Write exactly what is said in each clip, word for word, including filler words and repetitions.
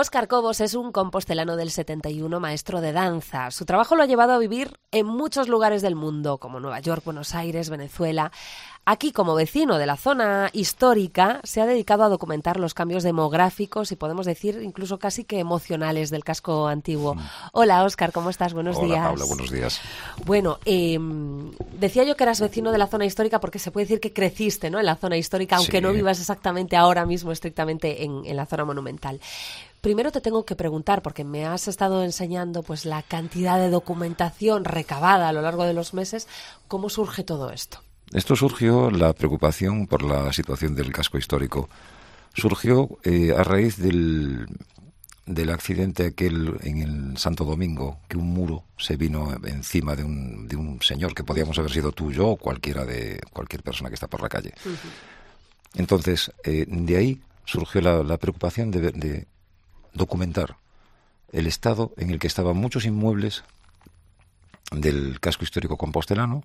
Óscar Cobos es un compostelano del setenta y uno, maestro de danza. Su trabajo lo ha llevado a vivir en muchos lugares del mundo, como Nueva York, Buenos Aires, Venezuela. Aquí, como vecino de la zona histórica, se ha dedicado a documentar los cambios demográficos y podemos decir incluso casi que emocionales del casco antiguo. Mm. Hola, Óscar, ¿cómo estás? Buenos Hola, días. Hola, Paula, buenos días. Bueno, eh, decía yo que eras vecino de la zona histórica porque se puede decir que creciste, ¿no?, en la zona histórica, aunque sí. no vivas exactamente ahora mismo estrictamente en, en la zona monumental. Primero te tengo que preguntar, porque me has estado enseñando pues la cantidad de documentación recabada a lo largo de los meses, ¿cómo surge todo esto? Esto surgió, la preocupación por la situación del casco histórico, surgió eh, a raíz del, del accidente aquel en el Santo Domingo, que un muro se vino encima de un, de un señor, que podíamos haber sido tú, yo o cualquiera de cualquier persona que está por la calle. Uh-huh. Entonces, eh, de ahí surgió la, la preocupación de, de documentar el estado en el que estaban muchos inmuebles del casco histórico compostelano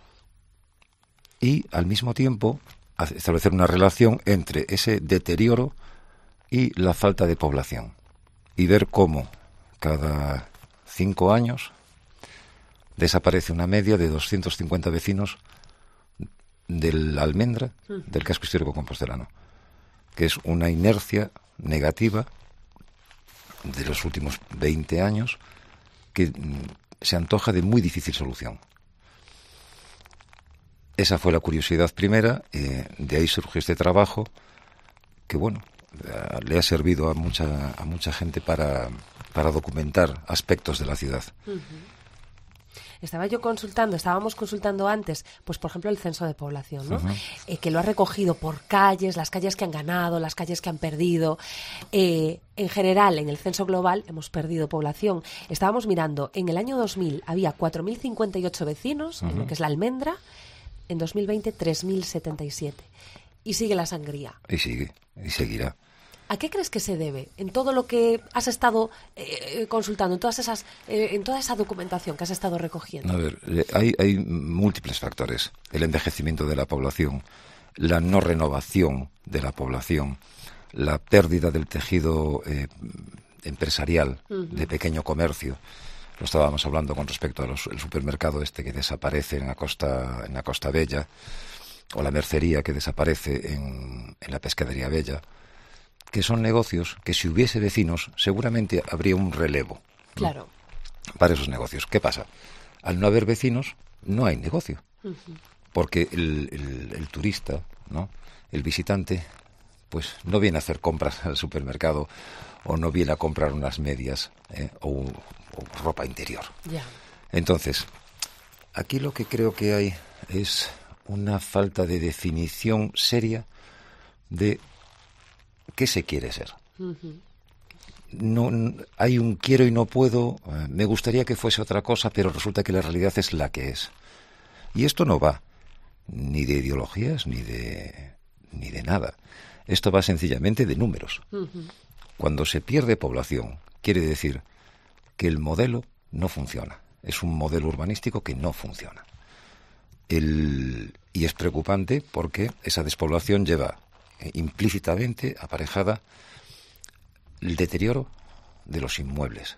y, al mismo tiempo, establecer una relación entre ese deterioro y la falta de población y ver cómo cada cinco años desaparece una media de doscientos cincuenta vecinos del Almendra, del casco histórico compostelano, que es una inercia negativa de los últimos veinte años que se antoja de muy difícil solución. Esa fue la curiosidad primera, eh, de ahí surgió este trabajo que, bueno, eh, le ha servido a mucha a mucha gente para, para documentar aspectos de la ciudad. Uh-huh. Estaba yo consultando, estábamos consultando antes, pues por ejemplo el censo de población, ¿no? Uh-huh. Eh, que lo ha recogido por calles, las calles que han ganado, las calles que han perdido. Eh, en general, en el censo global hemos perdido población. Estábamos mirando, en el año dos mil había cuatro mil cincuenta y ocho vecinos, uh-huh. en lo que es la Almendra. En dos mil veinte, tres mil setenta y siete. Y sigue la sangría. Y sigue, y seguirá. ¿A qué crees que se debe en todo lo que has estado eh, consultando, en todas esas, eh, en toda esa documentación que has estado recogiendo? A ver, hay, hay múltiples factores. El envejecimiento de la población, la no renovación de la población, la pérdida del tejido eh, empresarial, uh-huh. de pequeño comercio. Lo estábamos hablando con respecto al supermercado este que desaparece en la Costa, en la Costa Bella, o la mercería que desaparece en, en la Pescadería Bella, que son negocios que, si hubiese vecinos, seguramente habría un relevo, ¿no?, claro, para esos negocios. ¿Qué pasa? Al no haber vecinos, no hay negocio. Uh-huh. Porque el, el, el turista, ¿no?, el visitante, pues no viene a hacer compras al supermercado o no viene a comprar unas medias eh, o, o ropa interior. Yeah. Entonces, aquí lo que creo que hay es una falta de definición seria de qué se quiere ser. Uh-huh. No, no, hay un quiero y no puedo, eh, me gustaría que fuese otra cosa, pero resulta que la realidad es la que es. Y esto no va ni de ideologías ni de, ni de nada. Esto va sencillamente de números. Uh-huh. Cuando se pierde población, quiere decir que el modelo no funciona. Es un modelo urbanístico que no funciona. El, y es preocupante porque esa despoblación lleva eh, implícitamente aparejada el deterioro de los inmuebles,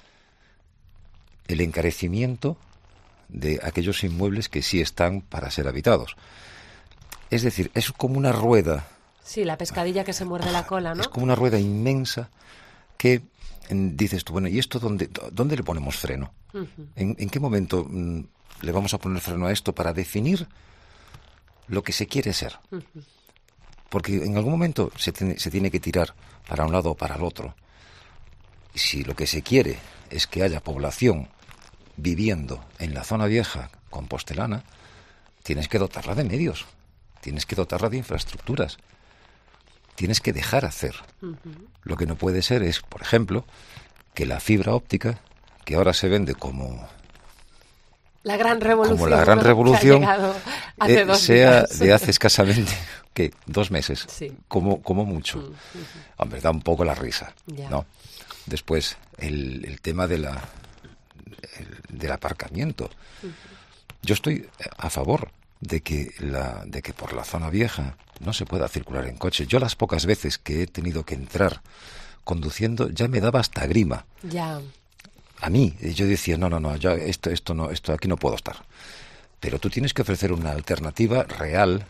el encarecimiento de aquellos inmuebles que sí están para ser habitados. Es decir, es como una rueda. Sí, la pescadilla que se muerde la cola, ¿no? Es como una rueda inmensa que dices tú, bueno, ¿y esto dónde, dónde le ponemos freno? Uh-huh. ¿En, ¿En qué momento mm, le vamos a poner freno a esto para definir lo que se quiere ser? Uh-huh. Porque en algún momento se tiene, se tiene que tirar para un lado o para el otro. Si lo que se quiere es que haya población viviendo en la zona vieja compostelana, tienes que dotarla de medios, tienes que dotarla de infraestructuras. Tienes que dejar hacer. Uh-huh. Lo que no puede ser es, por ejemplo, que la fibra óptica, que ahora se vende como la gran revolución, como la gran revolución, hace eh, dos sea días. de hace escasamente ¿qué? dos meses, sí. como, como mucho. Uh-huh. Hombre, da un poco la risa, yeah. ¿no? Después, el, el tema de la el, del aparcamiento. Uh-huh. Yo estoy a favor de que la de que por la zona vieja no se pueda circular en coche. Yo las pocas veces que he tenido que entrar conduciendo ya me daba hasta grima. Ya. A mí, yo decía, no, no, no, ya esto, esto no, esto aquí no puedo estar. Pero tú tienes que ofrecer una alternativa real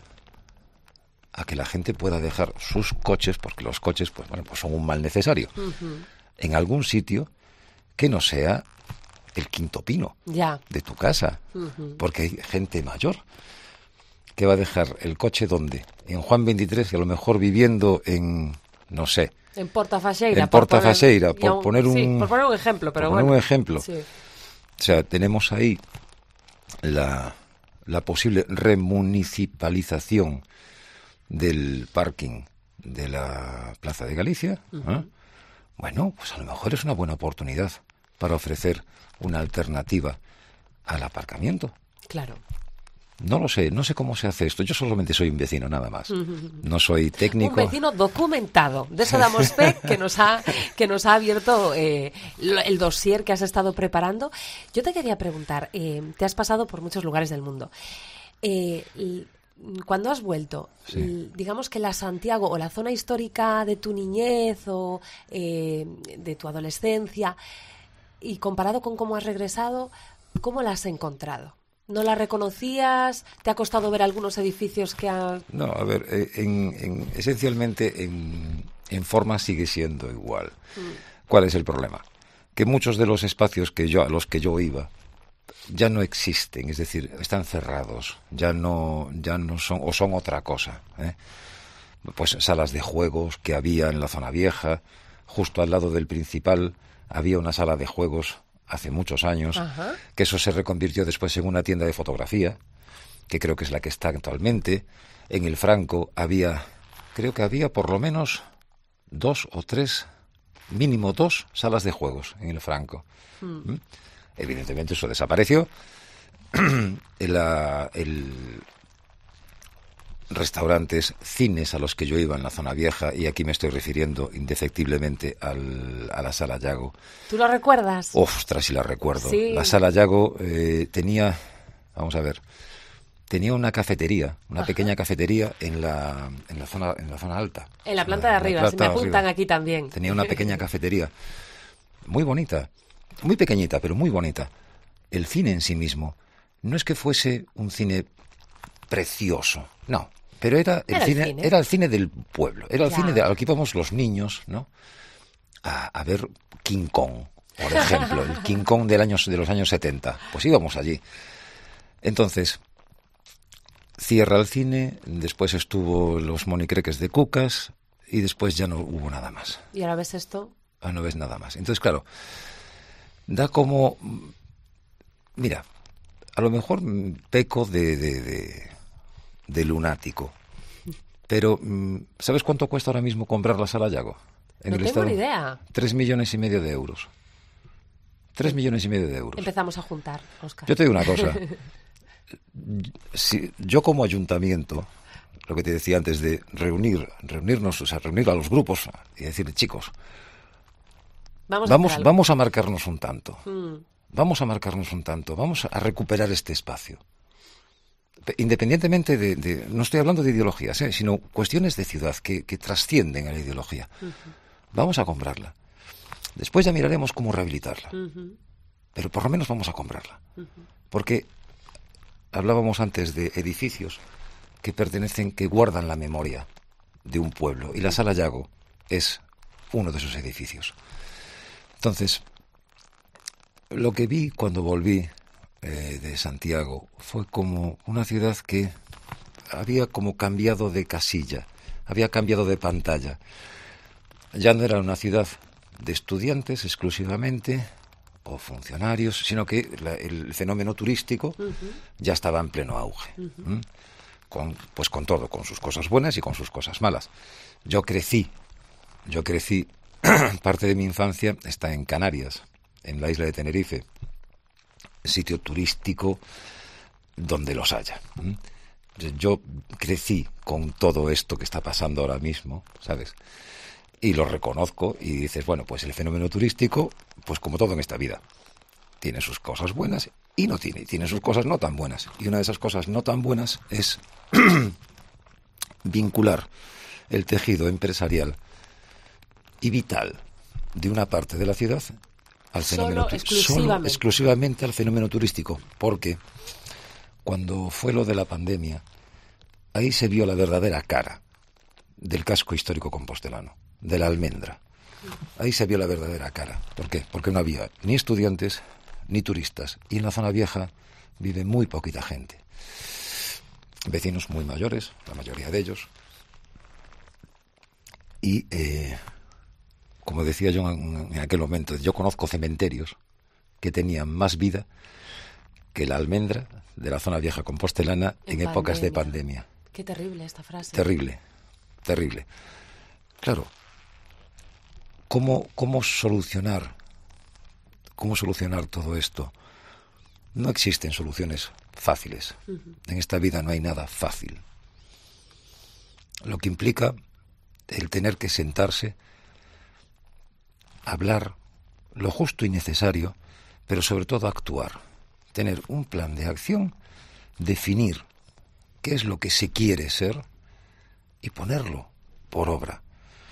a que la gente pueda dejar sus coches, porque los coches, pues bueno, pues son un mal necesario, uh-huh. en algún sitio que no sea el Quinto Pino ya. de tu casa, uh-huh. porque hay gente mayor que va a dejar el coche ¿dónde? En Juan veintitrés, y a lo mejor viviendo en, no sé, en Portafaxeira, en Portafaxeira, por, por poner un, sí, por poner un ejemplo, pero por poner bueno, un ejemplo. Sí. O sea, tenemos ahí la, la posible remunicipalización del parking de la Plaza de Galicia. Uh-huh. ¿eh? Bueno, pues a lo mejor es una buena oportunidad para ofrecer una alternativa al aparcamiento. Claro. No lo sé, no sé cómo se hace esto. Yo solamente soy un vecino, nada más. No soy técnico. Un vecino documentado. De eso damos fe, que nos ha, que nos ha abierto eh, el dossier que has estado preparando. Yo te quería preguntar, eh, te has pasado por muchos lugares del mundo. Eh, cuando has vuelto, sí. digamos que la Santiago o la zona histórica de tu niñez o eh, de tu adolescencia, y comparado con cómo has regresado, ¿cómo la has encontrado? ¿No la reconocías? ¿Te ha costado ver algunos edificios que han...? No, a ver, en, en, esencialmente en, en forma sigue siendo igual. Mm. ¿Cuál es el problema? Que muchos de los espacios que yo a los que yo iba ya no existen, es decir, están cerrados, ya no, ya no son, o son otra cosa, ¿eh? Pues salas de juegos que había en la zona vieja, justo al lado del principal había una sala de juegos hace muchos años, Ajá. que eso se reconvirtió después en una tienda de fotografía, que creo que es la que está actualmente. En el Franco había, creo que había por lo menos dos o tres, mínimo dos salas de juegos en el Franco. Mm. ¿Mm? Evidentemente eso desapareció. el, el restaurantes, cines a los que yo iba en la zona vieja, y aquí me estoy refiriendo indefectiblemente al, a la Sala Yago. ¿Tú lo recuerdas? Ostras, sí la recuerdo. Sí. La Sala Yago eh, tenía, vamos a ver, tenía una cafetería, una Ajá. pequeña cafetería en la, en la zona, en la zona alta. En la planta de arriba, se me apuntan aquí también. Tenía una pequeña cafetería, muy bonita, muy pequeñita, pero muy bonita. El cine en sí mismo no es que fuese un cine precioso, no. Pero era el, era, cine, el cine, era el cine del pueblo, era el ya. cine de, al que íbamos los niños, ¿no? A, a ver King Kong, por ejemplo, el King Kong del año, de los años setenta. Pues íbamos allí. Entonces, cierra el cine, después estuvo los monicreques de Cucas y después ya no hubo nada más. ¿Y ahora ves esto? Ah, no ves nada más. Entonces, claro, da como... Mira, a lo mejor peco de... de, de de lunático. Pero, ¿sabes cuánto cuesta ahora mismo comprar la Sala Yago? En no el tengo estado? Ni idea. Tres millones y medio de euros. Tres millones y medio de euros. Empezamos a juntar, Óscar. Yo te digo una cosa. Si, yo como ayuntamiento, lo que te decía antes de reunir, reunirnos, o sea, reunir a los grupos y decir, chicos, vamos, vamos, a, vamos a marcarnos un tanto. Mm. Vamos a marcarnos un tanto. Vamos a recuperar este espacio. Independientemente de, de... No estoy hablando de ideologías, ¿eh? Sino cuestiones de ciudad que, que trascienden a la ideología. Uh-huh. Vamos a comprarla. Después ya miraremos cómo rehabilitarla. Uh-huh. Pero por lo menos vamos a comprarla. Uh-huh. Porque hablábamos antes de edificios que pertenecen, que guardan la memoria de un pueblo. Y la Sala Yago es uno de esos edificios. Entonces, lo que vi cuando volví Eh, de Santiago fue como una ciudad que había como cambiado de casilla, había cambiado de pantalla. Ya no era una ciudad de estudiantes exclusivamente o funcionarios, sino que la, el fenómeno turístico uh-huh. ya estaba en pleno auge. Uh-huh. ¿Mm? Con, pues con todo, con sus cosas buenas y con sus cosas malas. Yo crecí, yo crecí, parte de mi infancia está en Canarias, en la isla de Tenerife, sitio turístico donde los haya. Yo crecí con todo esto que está pasando ahora mismo, ¿sabes? Y lo reconozco y dices, bueno, pues el fenómeno turístico, pues como todo en esta vida, tiene sus cosas buenas y no tiene, tiene sus cosas no tan buenas. Y una de esas cosas no tan buenas es vincular el tejido empresarial y vital de una parte de la ciudad al fenómeno Solo, exclusivamente. Solo exclusivamente al fenómeno turístico, porque cuando fue lo de la pandemia, ahí se vio la verdadera cara del casco histórico compostelano, de la almendra. Ahí se vio la verdadera cara. ¿Por qué? Porque no había ni estudiantes ni turistas, y en la zona vieja vive muy poquita gente. Vecinos muy mayores, la mayoría de ellos. Y, eh, como decía yo en, en aquel momento, yo conozco cementerios que tenían más vida que la almendra de la zona vieja compostelana en, en épocas de pandemia. Qué terrible esta frase. Terrible, terrible. Claro, ¿cómo, cómo solucionar, cómo solucionar todo esto? No existen soluciones fáciles. Uh-huh. En esta vida no hay nada fácil. Lo que implica el tener que sentarse, hablar lo justo y necesario, pero sobre todo actuar. Tener un plan de acción, definir qué es lo que se quiere ser y ponerlo por obra.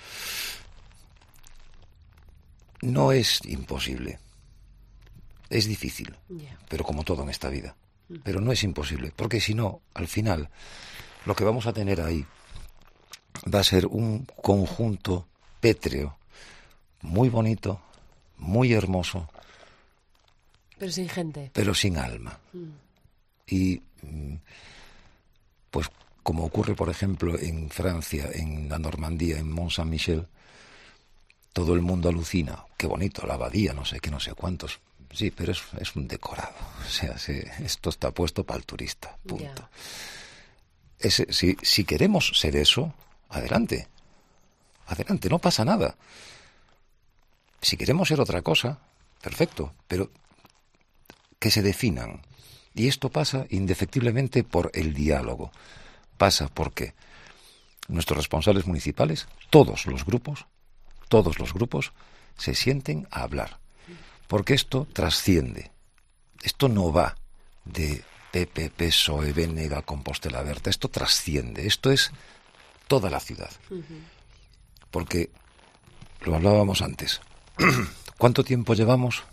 No es imposible. Es difícil, yeah. pero como todo en esta vida. Pero no es imposible, porque si no, al final, lo que vamos a tener ahí va a ser un conjunto pétreo, muy bonito, muy hermoso. Pero sin gente. Pero sin alma. Mm. Y, pues, como ocurre, por ejemplo, en Francia, en la Normandía, en Mont-Saint-Michel, todo el mundo alucina. Qué bonito, la abadía, no sé qué, no sé cuántos. Sí, pero es, es un decorado. O sea, se, esto está puesto para el turista, punto. Yeah. Ese, si, si queremos ser eso, adelante. Adelante, no pasa nada. Si queremos ser otra cosa, perfecto, pero que se definan. Y esto pasa indefectiblemente por el diálogo. Pasa porque nuestros responsables municipales, todos los grupos, todos los grupos, se sienten a hablar. Porque esto trasciende. Esto no va de P P, P S O E, Vénega, Compostela Berta. Esto trasciende. Esto es toda la ciudad. Uh-huh. Porque, lo hablábamos antes, ¿cuánto tiempo llevamos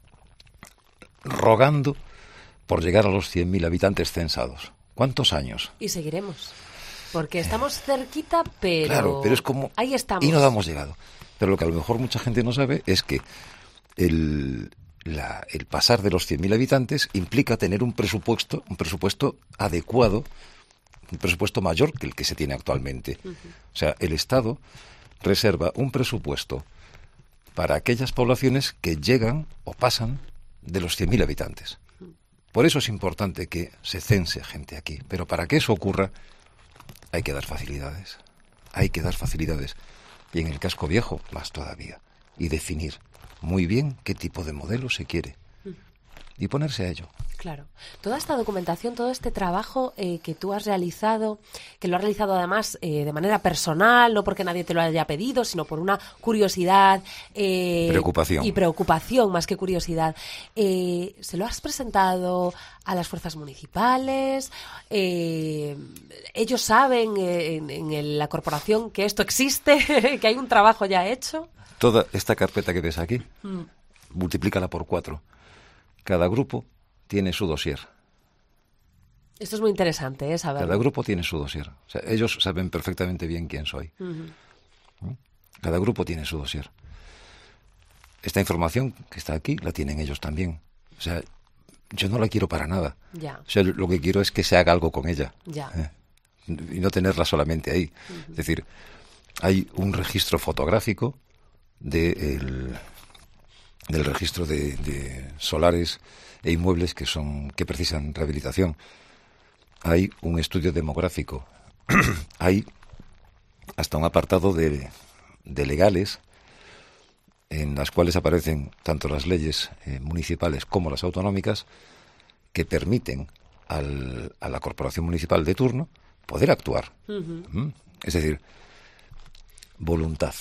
rogando por llegar a los cien mil habitantes censados? ¿Cuántos años? Y seguiremos. Porque estamos cerquita, pero... Claro, pero es como... Ahí estamos. Y no hemos llegado. Pero lo que a lo mejor mucha gente no sabe es que el, la, el pasar de los cien mil habitantes implica tener un presupuesto, un presupuesto adecuado, un presupuesto mayor que el que se tiene actualmente. Uh-huh. O sea, el Estado reserva un presupuesto para aquellas poblaciones que llegan o pasan de los cien mil habitantes. Por eso es importante que se cense gente aquí. Pero para que eso ocurra, hay que dar facilidades. Hay que dar facilidades. Y en el casco viejo, más todavía. Y definir muy bien qué tipo de modelo se quiere. Y ponerse a ello. Claro. Toda esta documentación, todo este trabajo eh, que tú has realizado, que lo has realizado además eh, de manera personal, no porque nadie te lo haya pedido, sino por una curiosidad eh, preocupación. y preocupación más que curiosidad. Eh, ¿Se lo has presentado a las fuerzas municipales? Eh, ¿Ellos saben eh, en, en la corporación que esto existe, que hay un trabajo ya hecho? Toda esta carpeta que ves aquí, mm. multiplícala por cuatro. Cada grupo tiene su dossier. Esto es muy interesante, ¿eh? Saberlo. Cada grupo tiene su dossier. O sea, ellos saben perfectamente bien quién soy. Uh-huh. Cada grupo tiene su dossier. Esta información que está aquí la tienen ellos también. O sea, yo no la quiero para nada. Ya. O sea, lo que quiero es que se haga algo con ella. Ya. ¿eh? Y no tenerla solamente ahí. Uh-huh. Es decir, hay un registro fotográfico de el, del registro de, de solares e inmuebles que son que precisan rehabilitación. Hay un estudio demográfico. Hay hasta un apartado de, de legales en las cuales aparecen tanto las leyes eh, municipales como las autonómicas que permiten al, a la corporación municipal de turno poder actuar. Uh-huh. ¿Mm? Es decir, voluntad.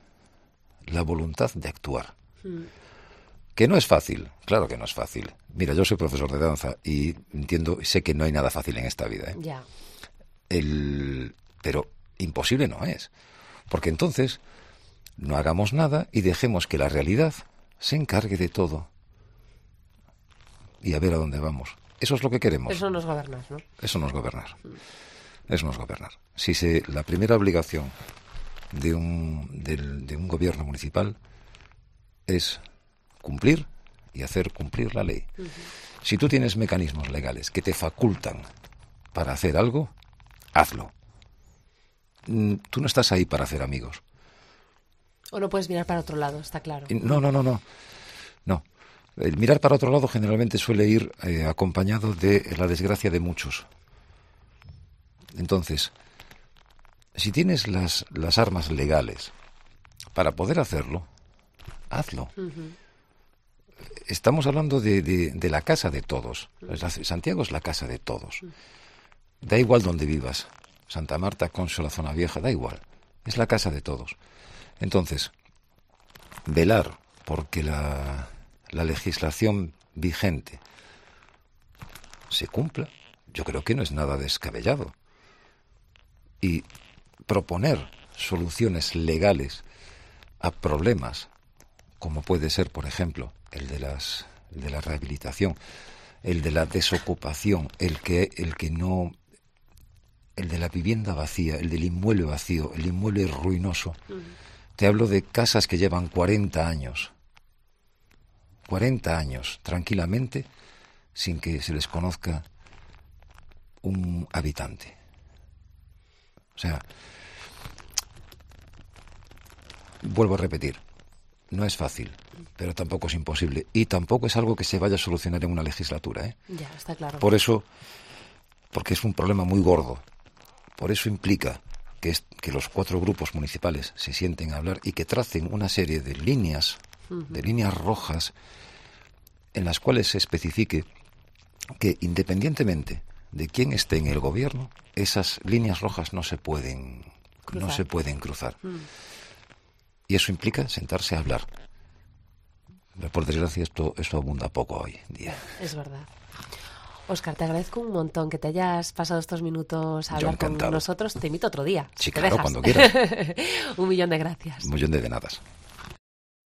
La voluntad de actuar. Uh-huh. Que no es fácil, claro que no es fácil. Mira, yo soy profesor de danza y entiendo, sé que no hay nada fácil en esta vida, ¿eh? Ya. El, pero imposible no es. Porque entonces no hagamos nada y dejemos que la realidad se encargue de todo. Y a ver a dónde vamos. Eso es lo que queremos. Eso no es gobernar, ¿no? Eso no es gobernar. Eso no es gobernar. Si se, la primera obligación de un, del, de un gobierno municipal es cumplir y hacer cumplir la ley. Uh-huh. Si tú tienes mecanismos legales que te facultan para hacer algo, hazlo. Tú no estás ahí para hacer amigos. O no puedes mirar para otro lado, está claro. No, no, no, no. No. El mirar para otro lado generalmente suele ir eh, acompañado de la desgracia de muchos. Entonces, si tienes las, las armas legales para poder hacerlo, hazlo. Uh-huh. Estamos hablando de, de, de la casa de todos. Uh-huh. Santiago es la casa de todos. Uh-huh. Da igual donde vivas. Santa Marta, Conso, la zona vieja, da igual. Es la casa de todos. Entonces, velar porque la, la legislación vigente se cumpla, yo creo que no es nada descabellado. Y proponer soluciones legales a problemas, como puede ser, por ejemplo, el de las el de la rehabilitación, el de la desocupación, el que el que no el de la vivienda vacía, el del inmueble vacío, el inmueble ruinoso. Uh-huh. Te hablo de casas que llevan cuarenta años. cuarenta años, tranquilamente, sin que se les conozca un habitante. O sea, vuelvo a repetir, no es fácil, pero tampoco es imposible. Y tampoco es algo que se vaya a solucionar en una legislatura, ¿eh? Ya, está claro. Por eso, porque es un problema muy gordo. Por eso implica que, es, que los cuatro grupos municipales se sienten a hablar y que tracen una serie de líneas, uh-huh. de líneas rojas, en las cuales se especifique que independientemente de quién esté en el gobierno, esas líneas rojas no se pueden cruzar. No se pueden cruzar. Uh-huh. Y eso implica sentarse a hablar. Pero por desgracia esto, esto abunda poco hoy en día. Es verdad. Óscar, te agradezco un montón que te hayas pasado estos minutos a hablar con nosotros. Te invito otro día. Sí, si claro, te cuando quieras. Un millón de gracias. Un millón de denadas.